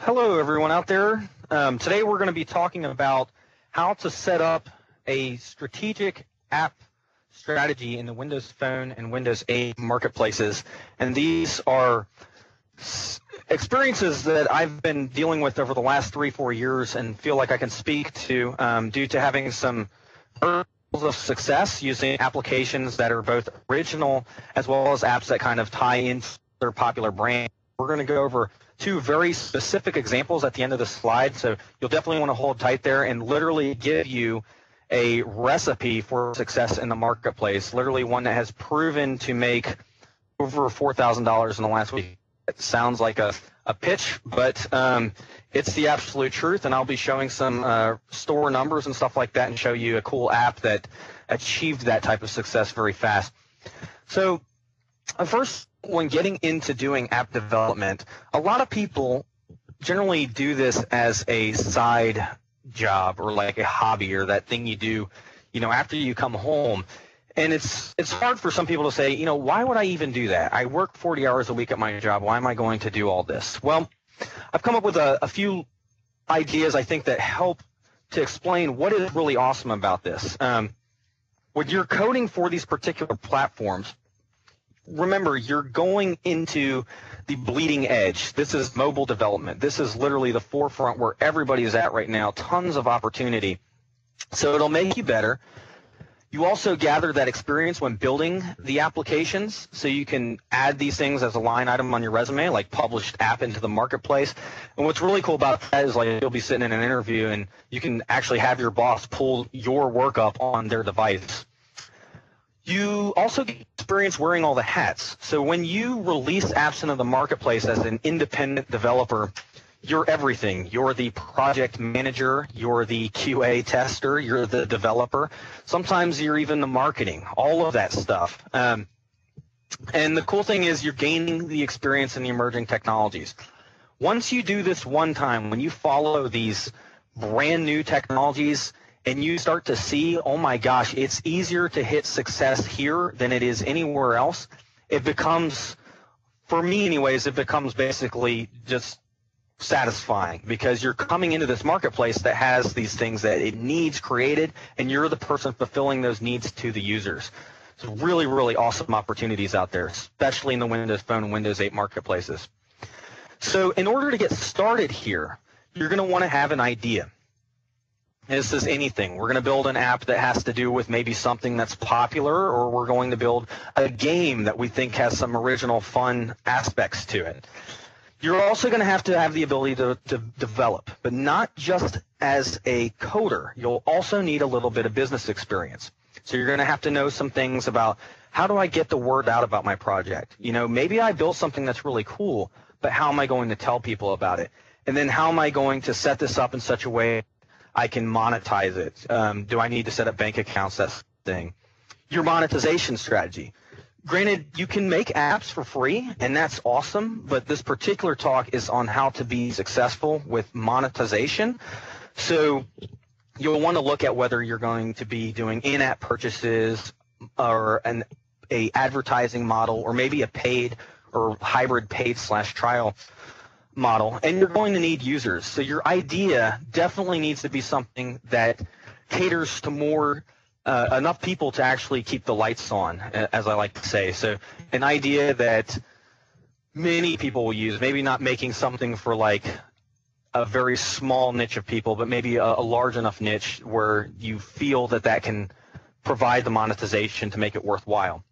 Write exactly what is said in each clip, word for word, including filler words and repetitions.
Hello, everyone out there. Um, today we're going to be talking about how to set up a strategic app strategy in the Windows Phone and Windows eight marketplaces. And these are experiences that I've been dealing with over the last three, four years and feel like I can speak to um, due to having some of success using applications that are both original as well as apps that kind of tie into their popular brand. We're going to go over two very specific examples at the end of the slide, so you'll definitely want to hold tight there and literally give you a recipe for success in the marketplace, literally one that has proven to make over four thousand dollars in the last week. It sounds like a, a pitch, but um, it's the absolute truth, and I'll be showing some uh, store numbers and stuff like that and show you a cool app that achieved that type of success very fast. So uh, first, when getting into doing app development, a lot of people generally do this as a side job or like a hobby or that thing you do, you know, after you come home. And it's it's hard for some people to say, you know, why would I even do that? I work forty hours a week at my job. Why am I going to do all this? Well, I've come up with a, a few ideas, I think, that help to explain what is really awesome about this. Um, when you're coding for these particular platforms, remember, you're going into the bleeding edge. This is mobile development. This is literally the forefront where everybody is at right now. Tons of opportunity. So it'll make you better. You also gather that experience when building the applications, so you can add these things as a line item on your resume, like published app into the marketplace. And what's really cool about that is, like, you'll be sitting in an interview and you can actually have your boss pull your work up on their device. You also get experience wearing all the hats. So when you release apps into the marketplace as an independent developer, you're everything. You're the project manager, you're the Q A tester, you're the developer. Sometimes you're even the marketing, all of that stuff. Um, and the cool thing is you're gaining the experience in the emerging technologies. Once you do this one time, when you follow these brand new technologies, and you start to see, oh my gosh, it's easier to hit success here than it is anywhere else, it becomes, for me anyways, it becomes basically just satisfying, because you're coming into this marketplace that has these things that it needs created, and you're the person fulfilling those needs to the users. So really, really awesome opportunities out there, especially in the Windows Phone and Windows eight marketplaces. So in order to get started here, you're going to want to have an idea. This is anything. We're going to build an app that has to do with maybe something that's popular, or we're going to build a game that we think has some original fun aspects to it. You're also going to have to have the ability to, to develop, but not just as a coder. You'll also need a little bit of business experience. So you're going to have to know some things about, how do I get the word out about my project? You know, maybe I built something that's really cool, but how am I going to tell people about it? And then how am I going to set this up in such a way I can monetize it? Um, do I need to set up bank accounts? That thing. Your monetization strategy. Granted, you can make apps for free, and that's awesome, but this particular talk is on how to be successful with monetization. So you'll want to look at whether you're going to be doing in-app purchases or an a advertising model, or maybe a paid or hybrid paid slash trial model, and you're going to need users. So your idea definitely needs to be something that caters to more uh, enough people to actually keep the lights on, as I like to say. So an idea that many people will use, maybe not making something for like a very small niche of people, but maybe a, a large enough niche where you feel that that can provide the monetization to make it worthwhile.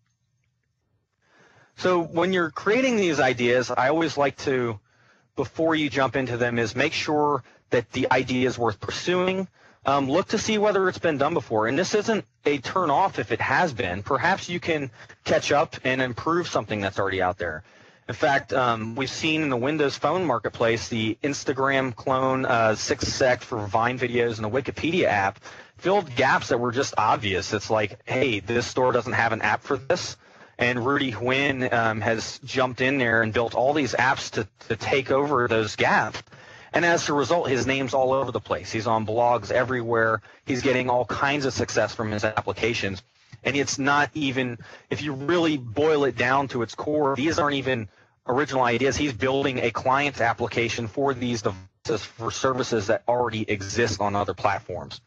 So when you're creating these ideas, I always like to, before you jump into them, is make sure that the idea is worth pursuing. Um, look to see whether it's been done before. And this isn't a turn off if it has been. Perhaps you can catch up and improve something that's already out there. In fact, um, we've seen in the Windows Phone marketplace, the Instagram clone, uh, six sec for Vine videos, and the Wikipedia app filled gaps that were just obvious. It's like, hey, this store doesn't have an app for this. And Rudy Huynh um, has jumped in there and built all these apps to, to take over those gaps. And as a result, his name's all over the place. He's on blogs everywhere. He's getting all kinds of success from his applications. And it's not even, if you really boil it down to its core, these aren't even original ideas. He's building a client application for these devices for services that already exist on other platforms.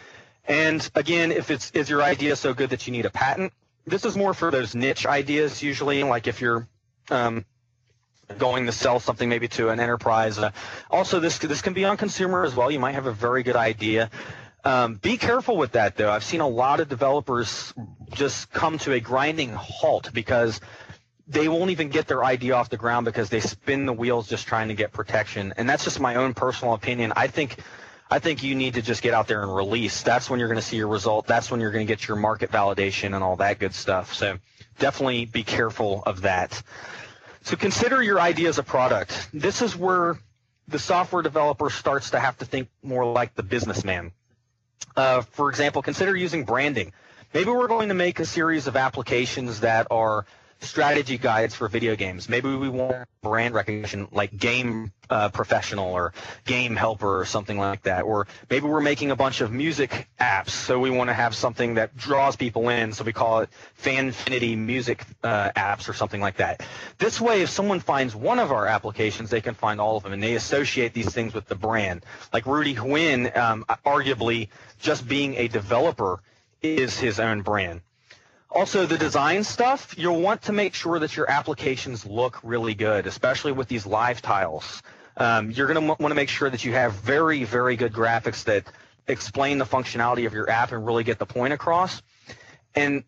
And again, if it's is your idea so good that you need a patent, this is more for those niche ideas usually, like if you're um, going to sell something maybe to an enterprise. Uh, also, this this can be on consumer as well. You might have a very good idea. Um, be careful with that, though. I've seen a lot of developers just come to a grinding halt because they won't even get their idea off the ground because they spin the wheels just trying to get protection. And that's just my own personal opinion. I think I think you need to just get out there and release. That's when you're going to see your result. That's when you're going to get your market validation and all that good stuff. So definitely be careful of that. So consider your idea as a product. This is where the software developer starts to have to think more like the businessman. Uh, for example, consider using branding. Maybe we're going to make a series of applications that are strategy guides for video games. Maybe we want brand recognition like Game uh, Professional or Game Helper or something like that. Or maybe we're making a bunch of music apps, so we want to have something that draws people in, so we call it Fanfinity Music uh, Apps or something like that. This way, if someone finds one of our applications, they can find all of them, and they associate these things with the brand. Like Rudy Huynh, um, arguably just being a developer is his own brand. Also, the design stuff, you'll want to make sure that your applications look really good, especially with these live tiles. Um, you're going to want to make sure that you have very, very good graphics that explain the functionality of your app and really get the point across. And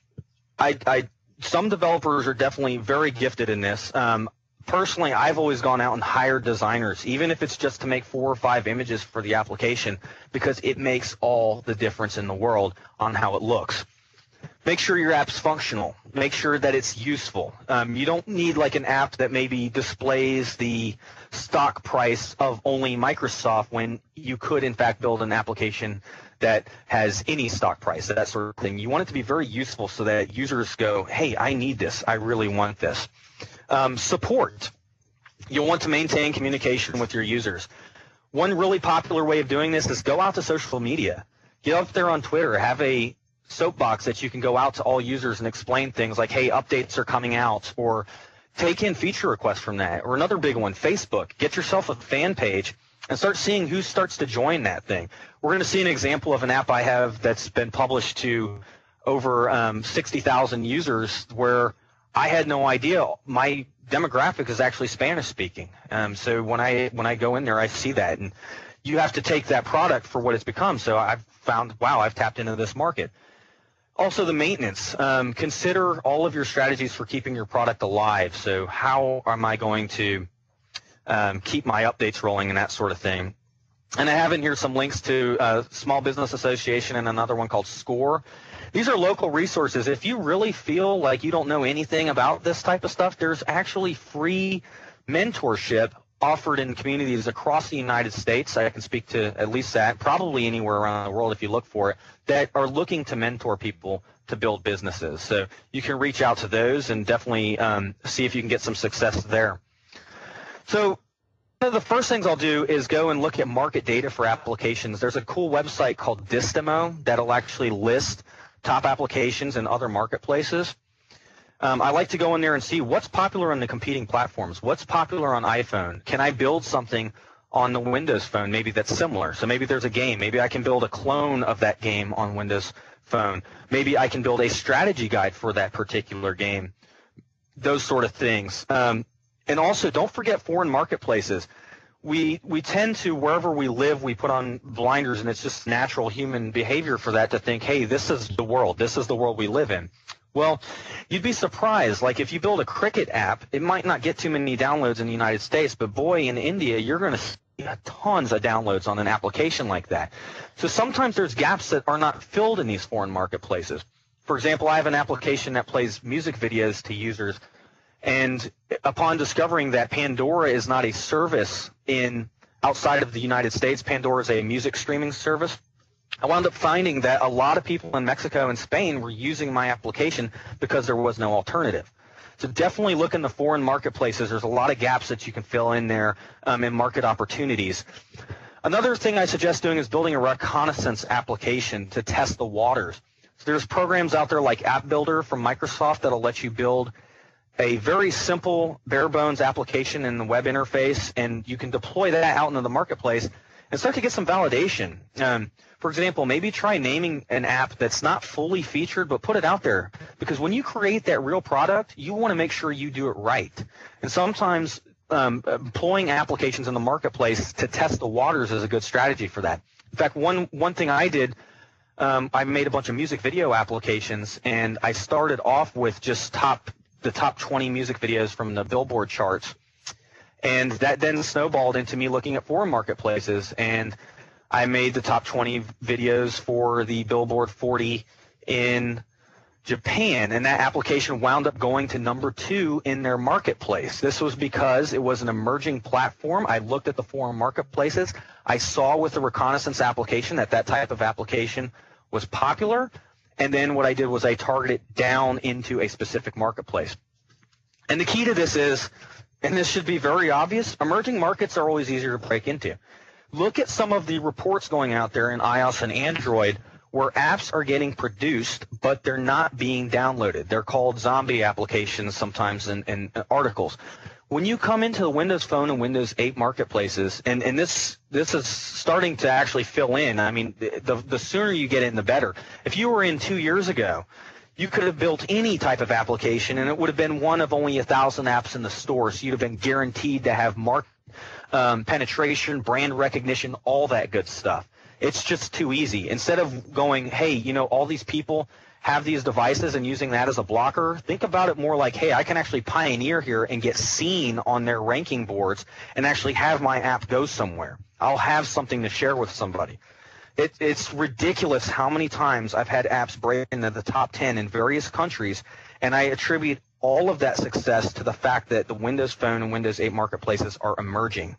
I, I, some developers are definitely very gifted in this. Um, personally, I've always gone out and hired designers, even if it's just to make four or five images for the application, because it makes all the difference in the world on how it looks. Make sure your app's functional. Make sure that it's useful. Um, you don't need like an app that maybe displays the stock price of only Microsoft when you could, in fact, build an application that has any stock price, that sort of thing. You want it to be very useful so that users go, hey, I need this. I really want this. Um, support. You'll want to maintain communication with your users. One really popular way of doing this is go out to social media. Get up there on Twitter. Have a soapbox that you can go out to all users and explain things like, hey, updates are coming out, or take in feature requests from that. Or another big one, Facebook. Get yourself a fan page and start seeing who starts to join that thing. We're going to see an example of an app I have that's been published to over um, sixty thousand users where I had no idea. My demographic is actually Spanish speaking. Um, so when I when I go in there, I see that. And you have to take that product for what it's become. So I've found, wow, I've tapped into this market. Also, the maintenance. Um, consider all of your strategies for keeping your product alive. So how am I going to um, keep my updates rolling and that sort of thing? And I have in here some links to uh, Small Business Association and another one called SCORE. These are local resources. If you really feel like you don't know anything about this type of stuff, there's actually free mentorship offered in communities across the United States. I can speak to at least that, probably anywhere around the world if you look for it, that are looking to mentor people to build businesses. So you can reach out to those and definitely um, see if you can get some success there. So one of the first things I'll do is go and look at market data for applications. There's a cool website called Distimo that'll actually list top applications in other marketplaces. Um, I like to go in there and see what's popular on the competing platforms. What's popular on iPhone? Can I build something on the Windows phone maybe that's similar? So maybe there's a game. Maybe I can build a clone of that game on Windows phone. Maybe I can build a strategy guide for that particular game. Those sort of things. Um, and also, don't forget foreign marketplaces. We we tend to, wherever we live, we put on blinders, and it's just natural human behavior for that to think, hey, this is the world. This is the world we live in. Well, you'd be surprised. Like if you build a Cricut app, it might not get too many downloads in the United States, but boy, in India, you're going to see tons of downloads on an application like that. So sometimes there's gaps that are not filled in these foreign marketplaces. For example, I have an application that plays music videos to users, and upon discovering that Pandora is not a service in outside of the United States, Pandora is a music streaming service, I wound up finding that a lot of people in Mexico and Spain were using my application because there was no alternative. So definitely look in the foreign marketplaces. There's a lot of gaps that you can fill in there um, in market opportunities. Another thing I suggest doing is building a reconnaissance application to test the waters. So there's programs out there like App Builder from Microsoft that'll let you build a very simple bare bones application in the web interface, and you can deploy that out into the marketplace and start to get some validation. Um, for example, maybe try naming an app that's not fully featured, but put it out there, because when you create that real product, you want to make sure you do it right. And sometimes um, employing applications in the marketplace to test the waters is a good strategy for that. In fact, one one thing I did, um, I made a bunch of music video applications, and I started off with just top the top twenty music videos from the Billboard charts. And that then snowballed into me looking at foreign marketplaces, and I made the top twenty videos for the Billboard forty in Japan, and that application wound up going to number two in their marketplace. This was because it was an emerging platform. I looked at the foreign marketplaces. I saw with the reconnaissance application that that type of application was popular, and then what I did was I targeted down into a specific marketplace. And the key to this is, and this should be very obvious, emerging markets are always easier to break into. Look at some of the reports going out there in iOS and Android where apps are getting produced, but they're not being downloaded. They're called zombie applications sometimes in, in articles. When you come into the Windows Phone and Windows eight marketplaces, and, and this this is starting to actually fill in. I mean, the, the sooner you get in, the better. If you were in two years ago, you could have built any type of application, and it would have been one of only a thousand apps in the store, so you'd have been guaranteed to have market um, penetration, brand recognition, all that good stuff. It's just too easy. Instead of going, hey, you know, all these people have these devices and using that as a blocker, think about it more like, hey, I can actually pioneer here and get seen on their ranking boards and actually have my app go somewhere. I'll have something to share with somebody. It, it's ridiculous how many times I've had apps break into the top ten in various countries, and I attribute all of that success to the fact that the Windows Phone and Windows eight marketplaces are emerging.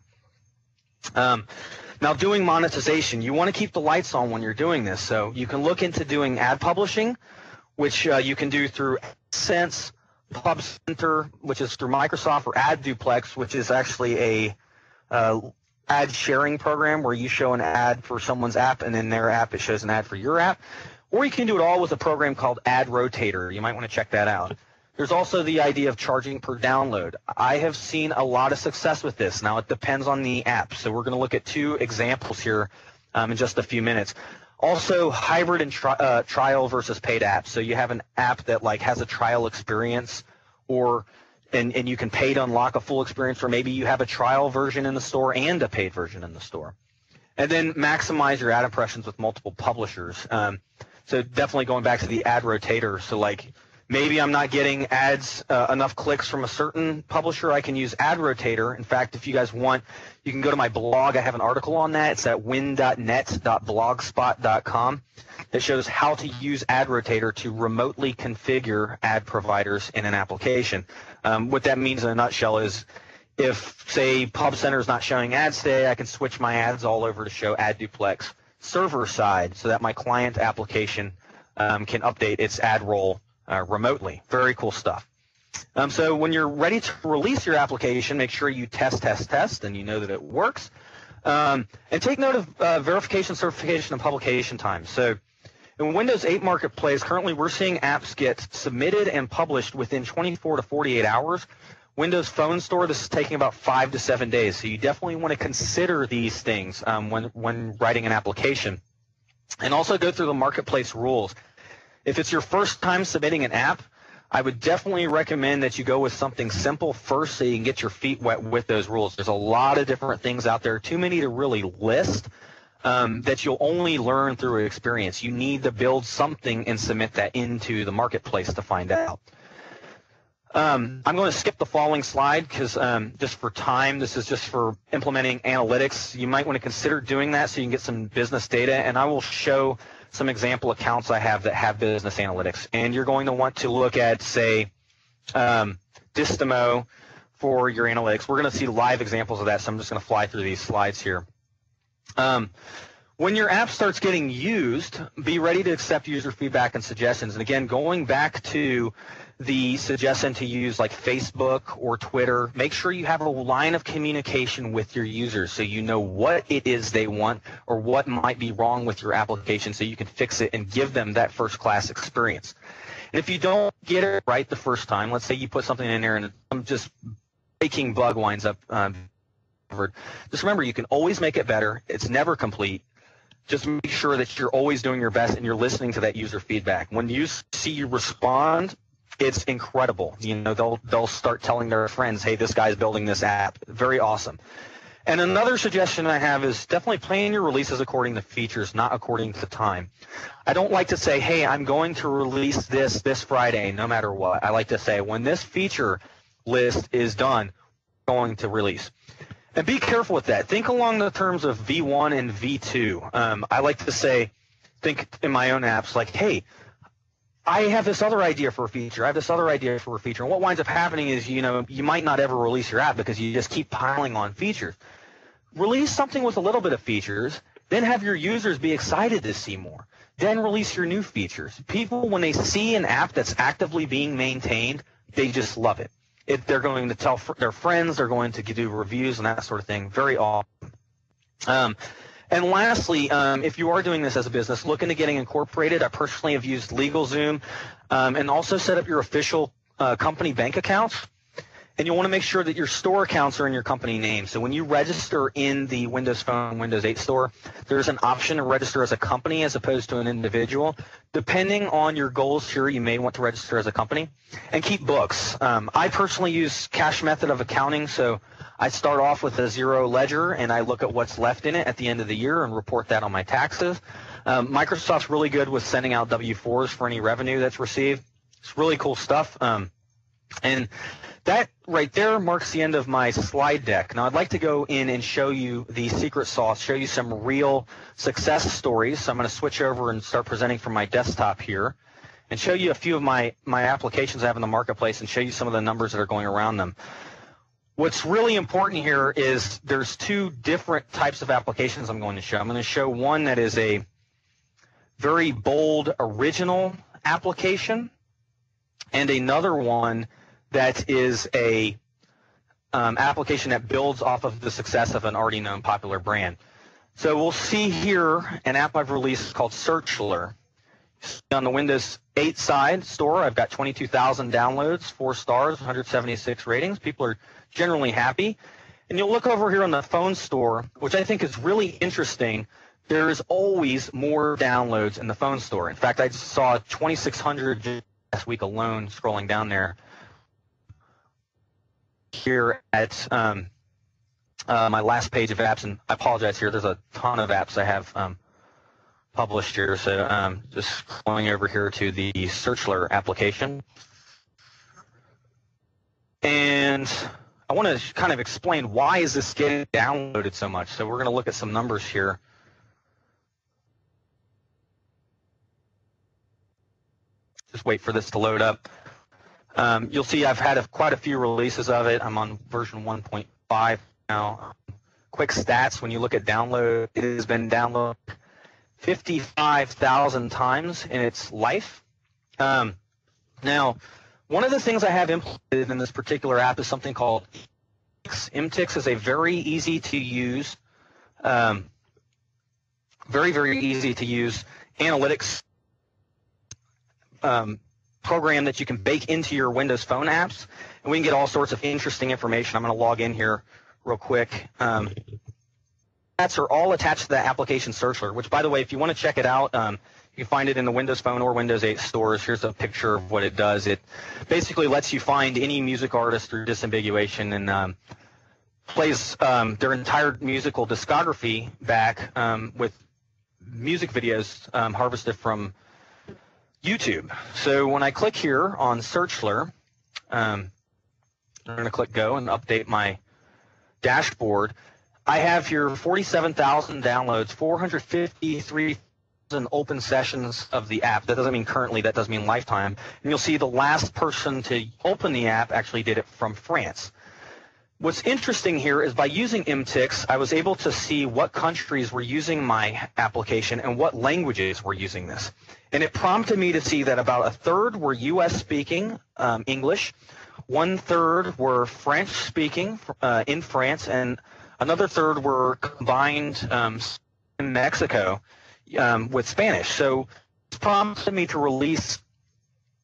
Um, now, doing monetization, you want to keep the lights on when you're doing this. So you can look into doing ad publishing, which uh, you can do through AdSense, PubCenter, which is through Microsoft, or AdDuplex, which is actually a uh, ad sharing program where you show an ad for someone's app, and in their app it shows an ad for your app. Or you can do it all with a program called AdRotator. You might want to check that out. There's also the idea of charging per download. I have seen a lot of success with this. Now, it depends on the app. So we're going to look at two examples here um, in just a few minutes. Also, hybrid and tri uh, trial versus paid apps. So you have an app that like has a trial experience, or and, and you can pay to unlock a full experience, or maybe you have a trial version in the store and a paid version in the store. And then maximize your ad impressions with multiple publishers. Um, so definitely going back to the AdRotator. So like, maybe I'm not getting ads, uh, enough clicks from a certain publisher. I can use AdRotator. In fact, if you guys want, you can go to my blog. I have an article on that. It's at win dot net dot blogspot dot com. It shows how to use AdRotator to remotely configure ad providers in an application. Um, what that means in a nutshell is, if, say, PubCenter is not showing ads today, I can switch my ads all over to show AdDuplex server side, so that my client application um, can update its ad roll Uh, remotely. Very cool stuff. Um, so when you're ready to release your application, make sure you test, test, test, and you know that it works. Um, and take note of uh, verification, certification, and publication time. So in Windows eight Marketplace, currently we're seeing apps get submitted and published within twenty-four to forty-eight hours. Windows Phone Store, this is taking about five to seven days. So you definitely want to consider these things um, when, when writing an application. And also go through the marketplace rules. If it's your first time submitting an app, I would definitely recommend that you go with something simple first so you can get your feet wet with those rules. There's a lot of different things out there, too many to really list, um, that you'll only learn through experience. You need to build something and submit that into the marketplace to find out. Um, I'm going to skip the following slide because um, just for time, this is just for implementing analytics. You might want to consider doing that so you can get some business data, and I will show some example accounts I have that have business analytics. And you're going to want to look at, say, um, Distimo for your analytics. We're going to see live examples of that, so I'm just going to fly through these slides here. Um, when your app starts getting used, be ready to accept user feedback and suggestions. And again, going back to the suggestion to use like Facebook or Twitter, make sure you have a line of communication with your users so you know what it is they want or what might be wrong with your application so you can fix it and give them that first-class experience. And if you don't get it right the first time, let's say you put something in there and I'm just breaking bug winds up, um, just remember you can always make it better. It's never complete. Just make sure that you're always doing your best and you're listening to that user feedback. When you see you respond, it's incredible. You know, they'll they'll start telling their friends, hey, this guy's building this app. Very awesome. And another suggestion I have is definitely plan your releases according to features, not according to time. I don't like to say, hey, I'm going to release this this Friday no matter what. I like to say, when this feature list is done, I'm going to release. And be careful with that. Think along the terms of V one and V two. Um, I like to say, think in my own apps like, hey, I have this other idea for a feature. I have this other idea for a feature. And what winds up happening is, you know, you might not ever release your app because you just keep piling on features. Release something with a little bit of features, then have your users be excited to see more. Then release your new features. People, when they see an app that's actively being maintained, they just love it. If they're going to tell fr- their friends, they're going to do reviews and that sort of thing. Very awesome. Um, and lastly, um, if you are doing this as a business, look into getting incorporated. I personally have used LegalZoom, um, and also set up your official uh, company bank accounts. And you want to make sure that your store accounts are in your company name. So when you register in the Windows Phone, Windows eight store, there's an option to register as a company as opposed to an individual. Depending on your goals here, you may want to register as a company. And keep books. Um, I personally use cash method of accounting, so I start off with a zero ledger, and I look at what's left in it at the end of the year and report that on my taxes. Um, Microsoft's really good with sending out W fours for any revenue that's received. It's really cool stuff. Um, and that right there marks the end of my slide deck. Now I'd like to go in and show you the secret sauce, show you some real success stories. So I'm going to switch over and start presenting from my desktop here and show you a few of my, my applications I have in the marketplace and show you some of the numbers that are going around them. What's really important here is there's two different types of applications I'm going to show. I'm going to show one that is a very bold, original application and another one that is a um, application that builds off of the success of an already known popular brand. So we'll see here an app I've released called Searchler. On the Windows eight side store, I've got twenty-two thousand downloads, four stars, one hundred seventy-six ratings. People are generally happy. And you'll look over here on the phone store, which I think is really interesting. There is always more downloads in the phone store. In fact, I just saw twenty-six hundred last week alone scrolling down there. Here at um, uh, my last page of apps, and I apologize here, there's a ton of apps I have um, published here, so um, just going over here to the Searchler application. And I want to kind of explain why is this getting downloaded so much. So we're going to look at some numbers here. Just wait for this to load up. Um, you'll see I've had a, quite a few releases of it. I'm on version one point five now. Quick stats, when you look at download, it has been downloaded fifty-five thousand times in its life. Um, now, one of the things I have implemented in this particular app is something called M T I X. Is a very easy to use, um, very, very easy to use analytics um, program that you can bake into your Windows Phone apps, and we can get all sorts of interesting information. I'm going to log in here real quick. Um, stats are all attached to the application Searchler, which, by the way, if you want to check it out, um, you can find it in the Windows Phone or Windows eight stores. Here's a picture of what it does. It basically lets you find any music artist through disambiguation and um, plays um, their entire musical discography back um, with music videos um, harvested from YouTube. So when I click here on Searchler, um, I'm going to click go and update my dashboard. I have here forty-seven thousand downloads, four hundred fifty-three thousand open sessions of the app. That doesn't mean currently, that does mean lifetime. And you'll see the last person to open the app actually did it from France. What's interesting here is by using M T I X, I was able to see what countries were using my application and what languages were using this. And it prompted me to see that about a third were U S speaking um, English, one third were French speaking uh, in France, and another third were combined um, in Mexico um, with Spanish. So it prompted me to release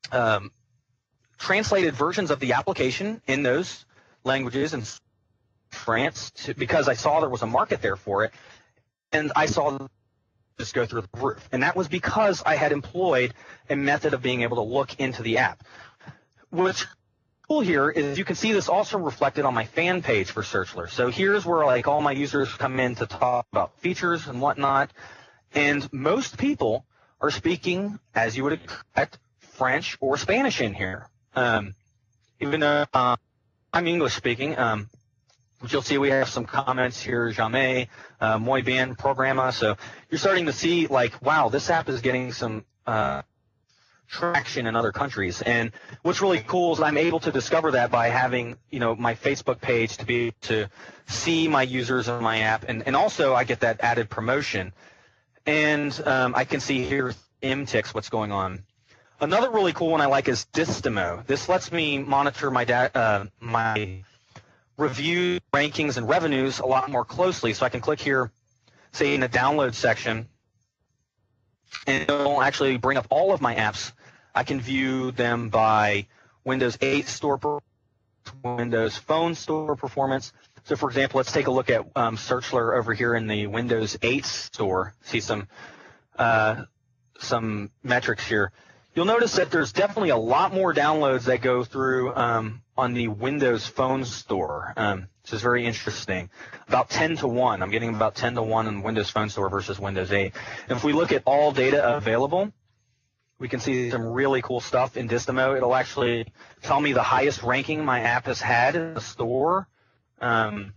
um, translated versions of the application in those languages in France to, because I saw there was a market there for it, and I saw just go through the roof. And that was because I had employed a method of being able to look into the app. What's cool here is you can see this also reflected on my fan page for Searchler. So here's where like all my users come in to talk about features and whatnot, and most people are speaking, as you would expect, French or Spanish in here. Um, even though uh, I'm English speaking, um, which you'll see we have some comments here, jamais, uh, muy bien, programa. So you're starting to see like, wow, this app is getting some uh, traction in other countries. And what's really cool is I'm able to discover that by having, you know, my Facebook page to be able to see my users on my app. And, and also I get that added promotion. And um, I can see here M ticks what's going on. Another really cool one I like is Distimo. This lets me monitor my da uh, my review rankings and revenues a lot more closely. So I can click here, say in the download section, and it'll actually bring up all of my apps. I can view them by Windows eight store performance, Windows Phone store performance. So for example, let's take a look at um, Searchler over here in the Windows eight store. See some uh, some metrics here. You'll notice that there's definitely a lot more downloads that go through um, on the Windows Phone store, um, which is very interesting. About ten to one. I'm getting about ten to one in Windows Phone store versus Windows eight. And if we look at all data available, we can see some really cool stuff in Distimo. It'll actually tell me the highest ranking my app has had in the store. Um,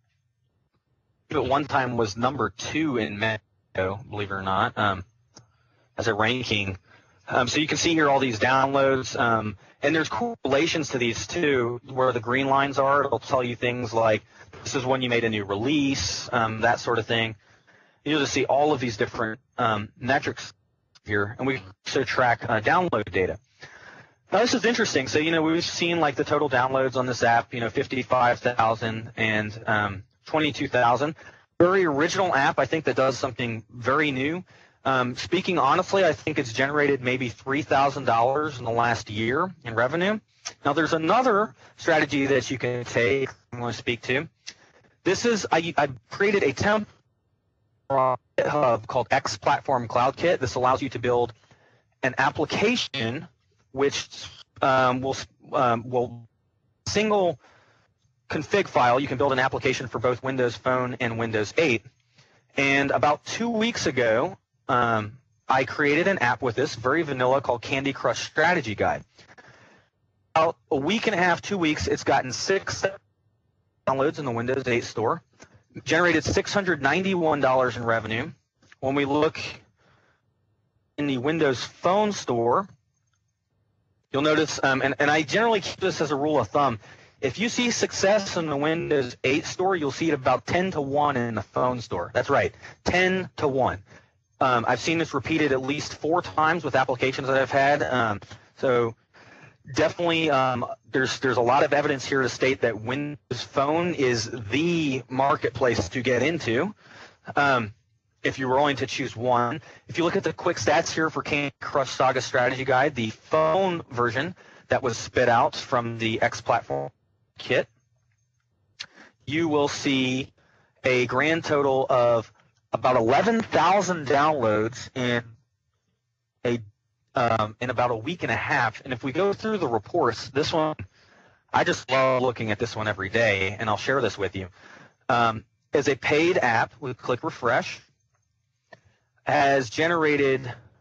at one time was number two in Mexico, believe it or not, um, as a ranking. Um, so you can see here all these downloads, um, and there's correlations to these too, where the green lines are. It'll tell you things like this is when you made a new release, um, that sort of thing. You'll just see all of these different um, metrics here, and we also track uh, download data. Now this is interesting. So you know we've seen like the total downloads on this app, you know, fifty-five thousand and um, twenty-two thousand. Very original app, I think, that does something very new. Um, speaking honestly, I think it's generated maybe three thousand dollars in the last year in revenue. Now, there's another strategy that you can take I want to speak to. This is, I, I created a template on GitHub called X Platform Cloud Kit. This allows you to build an application which um, will, um, will single config file. You can build an application for both Windows Phone and Windows eight. And about two weeks ago, Um, I created an app with this, very vanilla, called Candy Crush Strategy Guide. About a week and a half, two weeks, it's gotten six downloads in the Windows eight store, generated six hundred ninety-one dollars in revenue. When we look in the Windows Phone store, you'll notice, um, and, and I generally keep this as a rule of thumb, if you see success in the Windows eight store, you'll see it about ten to one in the phone store. That's right, ten to one. Um, I've seen this repeated at least four times with applications that I've had. Um, so definitely um, there's there's a lot of evidence here to state that Windows Phone is the marketplace to get into um, if you were only to choose one. If you look at the quick stats here for Candy Crush Saga Strategy Guide, the phone version that was spit out from the X Platform Kit, you will see a grand total of about eleven thousand downloads in a um, in about a week and a half. And if we go through the reports, this one, I just love looking at this one every day, and I'll share this with you. Um, as a paid app, we click refresh, has generated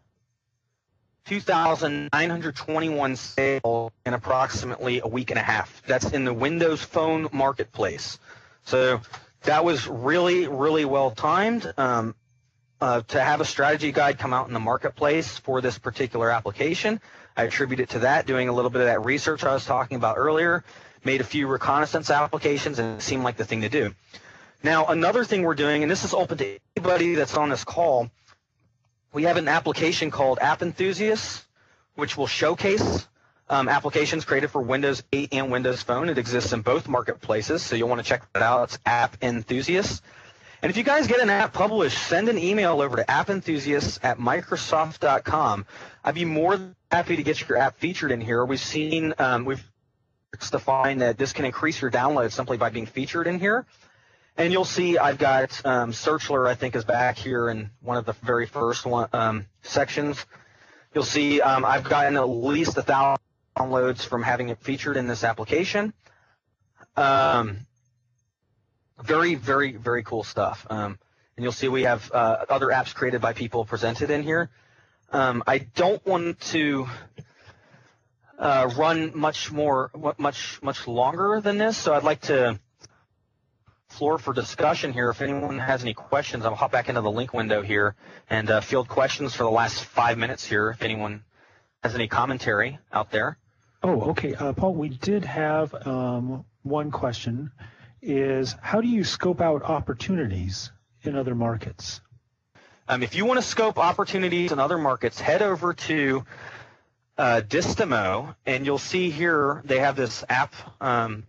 two thousand nine hundred twenty-one sales in approximately a week and a half. That's in the Windows Phone marketplace. So that was really, really well timed um, uh, to have a strategy guide come out in the marketplace for this particular application. I attribute it to that, doing a little bit of that research I was talking about earlier, made a few reconnaissance applications, and it seemed like the thing to do. Now, another thing we're doing, and this is open to anybody that's on this call, we have an application called App Enthusiasts, which will showcase Um, applications created for Windows eight and Windows Phone. It exists in both marketplaces, so you'll want to check that out. It's App Enthusiasts. And if you guys get an app published, send an email over to app enthusiasts at microsoft dot com. I'd be more than happy to get your app featured in here. We've seen, um, we've defined that this can increase your download simply by being featured in here. And you'll see I've got um, Searchler, I think, is back here in one of the very first one, um, sections. You'll see um, I've gotten at least a thousand downloads from having it featured in this application. Um, very, very, very cool stuff. Um, and you'll see we have uh, other apps created by people presented in here. Um, I don't want to uh, run much more, much, much longer than this, so I'd like to floor for discussion here. If anyone has any questions, I'll hop back into the link window here and uh, field questions for the last five minutes here if anyone has any commentary out there. Oh, okay. Uh, Paul, we did have um, one question, is how do you scope out opportunities in other markets? Um, if you want to scope opportunities in other markets, head over to uh, Distimo, and you'll see here they have this app um,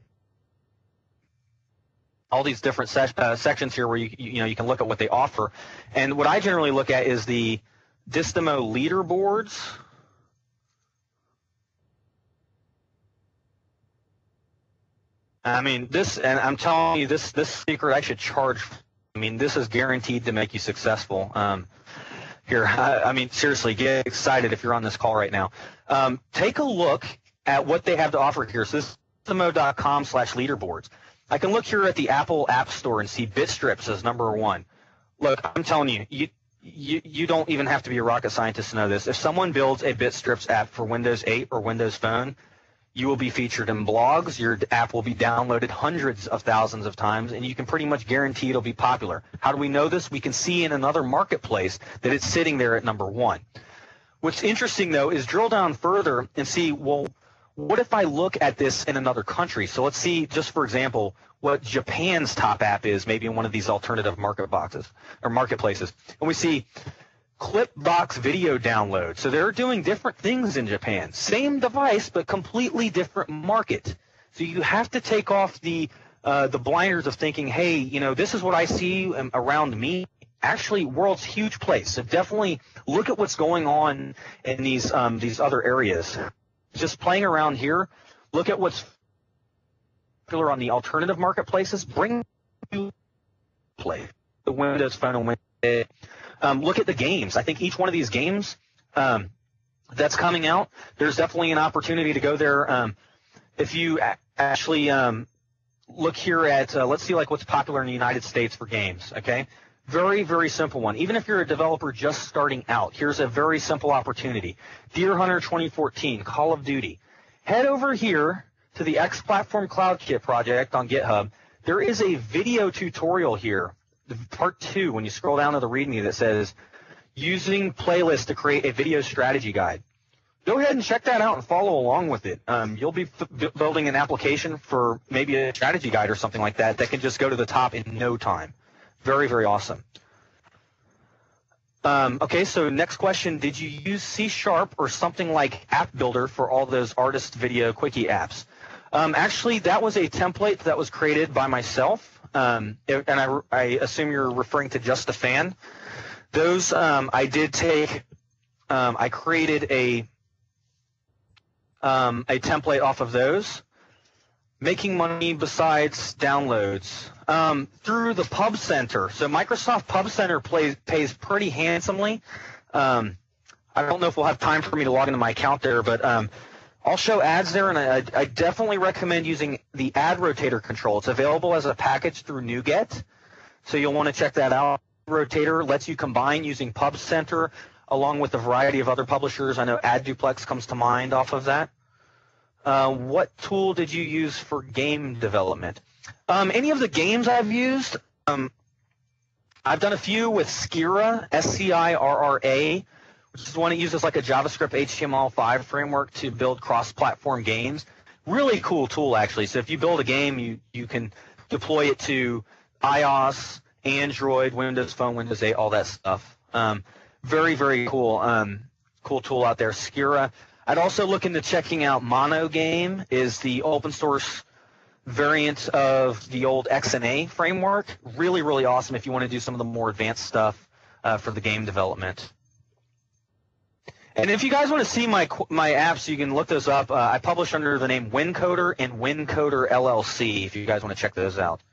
all these different se uh, sections here where you, you know you can look at what they offer. And what I generally look at is the Distimo leaderboards. I mean, this, and I'm telling you, this this secret I should charge. I mean, this is guaranteed to make you successful. Um, here, I, I mean, seriously, get excited if you're on this call right now. Um, take a look at what they have to offer here. So this is distimo dot com slash leaderboards. I can look here at the Apple App Store and see Bitstrips as number one. Look, I'm telling you, you, you, you don't even have to be a rocket scientist to know this. If someone builds a Bitstrips app for Windows eight or Windows Phone, you will be featured in blogs. Your app will be downloaded hundreds of thousands of times, and you can pretty much guarantee it'll be popular. How do we know this? We can see in another marketplace that it's sitting there at number one. What's interesting, though, is drill down further and see, well, what if I look at this in another country? So let's see, just for example, what Japan's top app is, maybe in one of these alternative market boxes or marketplaces. And we see Clipbox video download. So they're doing different things in Japan. Same device, but completely different market. So you have to take off the uh, the blinders of thinking, hey, you know, this is what I see around me. Actually, world's huge place. So definitely look at what's going on in these um, these other areas. Just playing around here, look at what's popular on the alternative marketplaces. Bring you play the Windows Phone and Windows. Um, look at the games. I think each one of these games um, that's coming out, there's definitely an opportunity to go there. Um, if you a actually um, look here at, uh, let's see, like what's popular in the United States for games. Okay, very, very simple one. Even if you're a developer just starting out, here's a very simple opportunity. Deer Hunter twenty fourteen, Call of Duty. Head over here to the X Platform Cloud Kit project on GitHub. There is a video tutorial here, part two, when you scroll down to the README that says, using playlists to create a video strategy guide. Go ahead and check that out and follow along with it. Um, you'll be f building an application for maybe a strategy guide or something like that that can just go to the top in no time. Very, very awesome. Um, okay, so next question. Did you use C Sharp or something like App Builder for all those artist video quickie apps? Um, actually, that was a template that was created by myself, um, and I, I assume you're referring to Just a Fan. Those um, I did take, um, I created a, um, a template off of those. Making money besides downloads um, through the Pub Center. So Microsoft Pub Center plays, pays pretty handsomely. Um, I don't know if we'll have time for me to log into my account there, but um, I'll show ads there, and I, I definitely recommend using the Ad Rotator control. It's available as a package through NuGet, so you'll want to check that out. Rotator lets you combine using Pub Center along with a variety of other publishers. I know AdDuplex comes to mind off of that. Uh, what tool did you use for game development? Um, any of the games I've used, um, I've done a few with Scirra, S C I R R A, which is one that uses like a JavaScript H T M L five framework to build cross-platform games. Really cool tool, actually. So if you build a game, you, you can deploy it to iOS, Android, Windows Phone, Windows eight, all that stuff. Um, very, very cool, um, cool tool out there, Scirra. I'd also look into checking out MonoGame, is the open source variant of the old X N A framework. Really, really awesome if you want to do some of the more advanced stuff uh, for the game development. And if you guys want to see my my apps, you can look those up. Uh, I publish under the name WinCoder and WinCoder L L C if you guys want to check those out.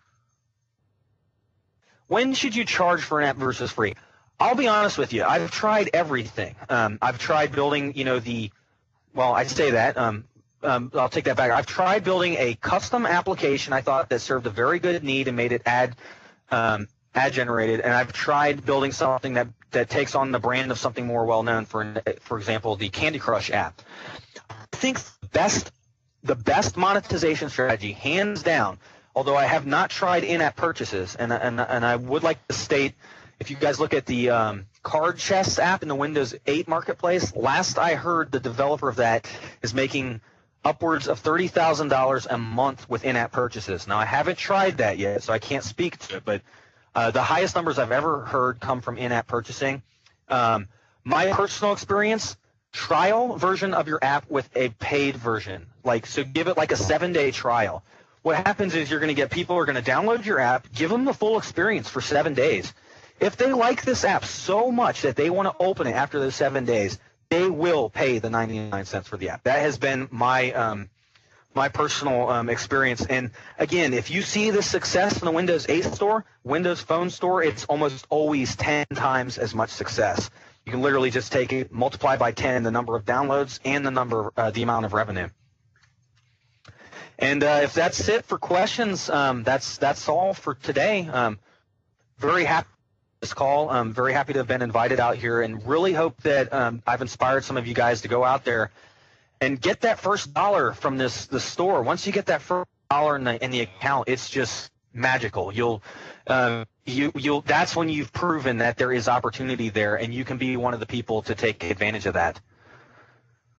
When should you charge for an app versus free? I'll be honest with you. I've tried everything. Um, I've tried building, you know, the – well, I say that. Um, um, I'll take that back. I've tried building a custom application I thought that served a very good need and made it ad um, ad generated, and I've tried building something that – that takes on the brand of something more well-known, for for example, the Candy Crush app. I think the best, the best monetization strategy, hands down, although I have not tried in-app purchases, and, and, and I would like to state, if you guys look at the um, Card Chest app in the Windows eight marketplace, last I heard the developer of that is making upwards of thirty thousand dollars a month with in-app purchases. Now, I haven't tried that yet, so I can't speak to it, but Uh, the highest numbers I've ever heard come from in-app purchasing. Um, my personal experience, trial version of your app with a paid version. Like, so give it like a seven-day trial. What happens is you're going to get people who are going to download your app, give them the full experience for seven days. If they like this app so much that they want to open it after those seven days, they will pay the ninety-nine cents for the app. That has been my um, my personal um, experience. And again, if you see the success in the Windows eight store, Windows Phone store, it's almost always ten times as much success. You can literally just take it, multiply by ten the number of downloads and the number, uh, the amount of revenue. And uh, if that's it for questions, um, that's that's all for today. Um, very happy with this call. I'm very happy to have been invited out here, and really hope that um, I've inspired some of you guys to go out there and get that first dollar from this the store. Once you get that first dollar in the in the account, it's just magical. You'll uh, you you'll that's when you've proven that there is opportunity there, and you can be one of the people to take advantage of that.